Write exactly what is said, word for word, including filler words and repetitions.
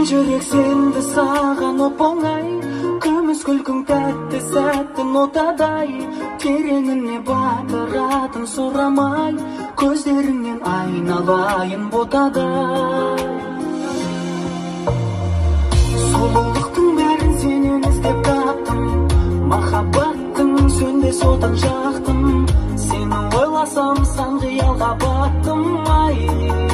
жүрек сенді саған оп-оңай, күміс күлкің тәтті сәттің отадай, тереңіне батыратын сұрамай, көздеріңнен айналайын ботадай. Сұлулықтың бәрін сенен іздеп таптым, махаббаттың сөнбес отын жақтым, сені ойласам сан қиялға баттым. Ай